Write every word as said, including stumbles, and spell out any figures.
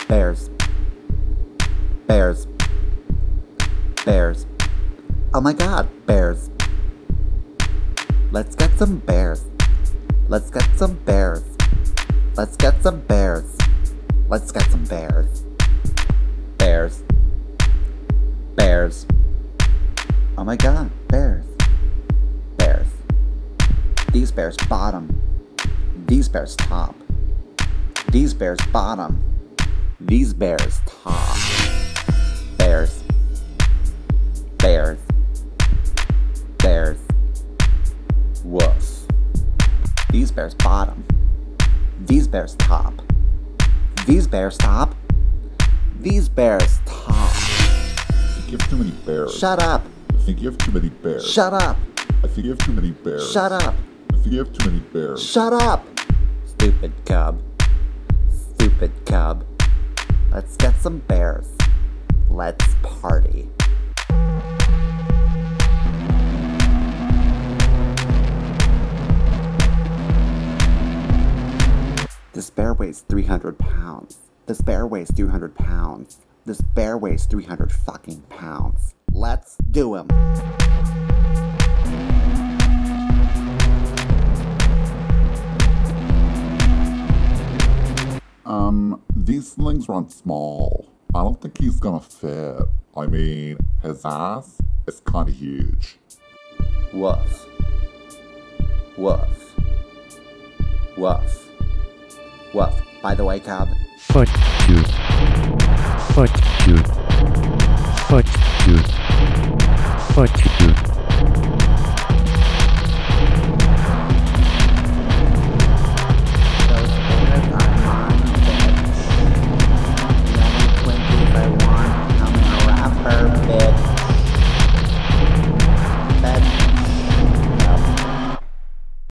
Bears. Bears. Bears. Oh my god, bears. Let's get some bears. Let's get some bears. Let's get some bears. Let's get some bears. Bears. Bears. Oh my god, bears. Bears. These bears bottom. These bears top. These bears bottom. These bears top. Bears. Bears. Bears. Woof. These bears bottom. These bears top. These bears top. These bears top. I think you have too many bears. Shut up. I think you have too many bears. Shut up. I think you have too many bears. Shut up. I think you have too many bears. Shut up. Stupid cub. Stupid cub. Let's get some bears. Let's party. This bear weighs three hundred pounds. This bear weighs three hundred pounds. This bear weighs three hundred fucking pounds. Let's do him. Um, these slings run small. I don't think he's gonna fit. I mean, his ass is kinda huge. Woof. Woof. Woof. Woof. By the way, cub. Fuck you. Fuck you. Fuck you. Fuck you.